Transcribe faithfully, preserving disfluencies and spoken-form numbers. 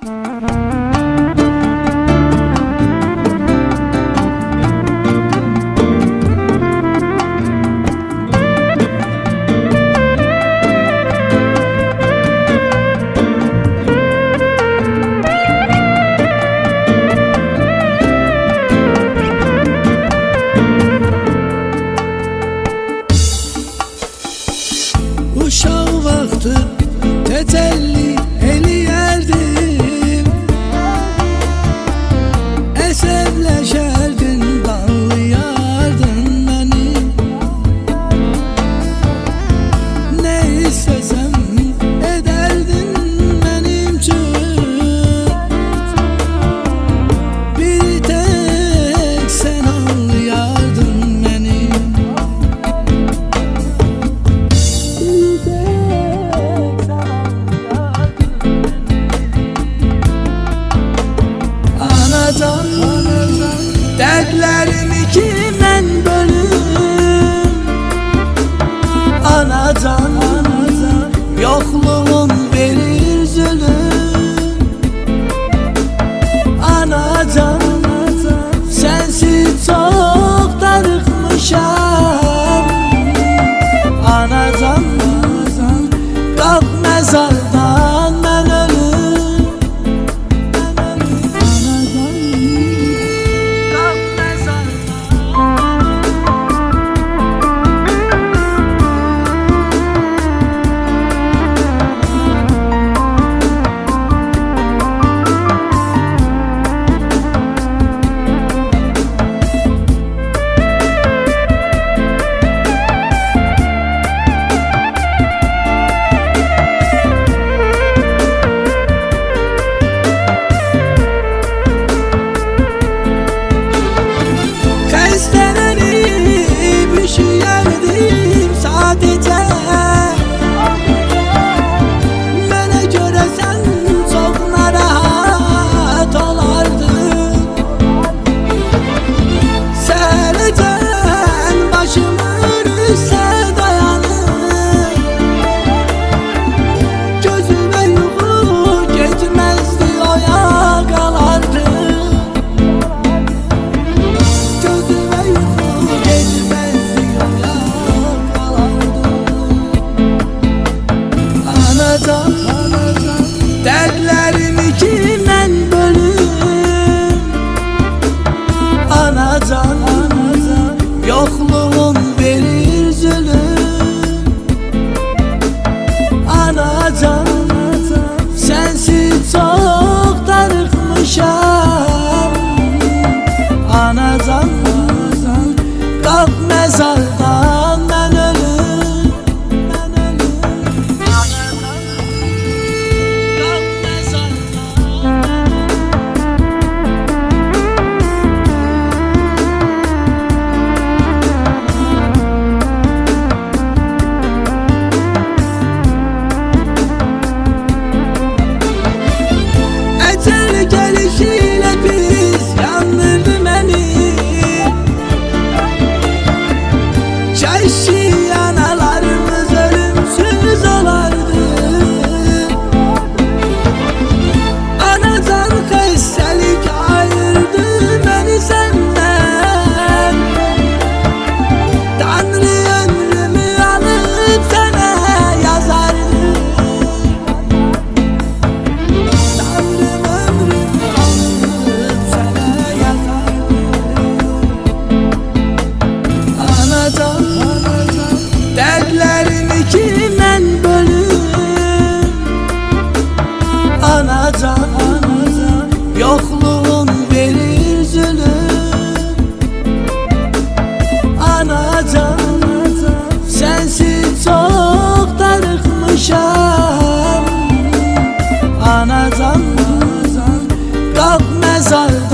Uşaq vaxtı təcəlli eləyərdim, əsəbləşərdin, danlayardın məni. Nə istəsəm edərdin mənim üçün, bir tək sən anlayardın məni. Dərdlərimi kimdən bölüm? Anacan, yoxluğun verir zülüm. Anacan, sensiz çox darıxmışam. Anacan, qalx məzardan mən ölüm. Dərdlərimi kimdən bölüm? Anacan, yoxluğun verir zülüm. Anacan, sensiz çox darıxmışam. Anacan, qalx məzardan mən ölüm. Gelişiyle biz yandırdı beni. Çay şiyan analarımız ölümsüz olardı. Anacan xəstəlik ayırdı beni senden. Tanrı ömrümü alıp sana yazardı. Dərdlərimi kimdən bölüm? Anacan, yoxluğun verir zülüm. Anacan, sensiz çox darıxmışam. Anacan, qalx məzardan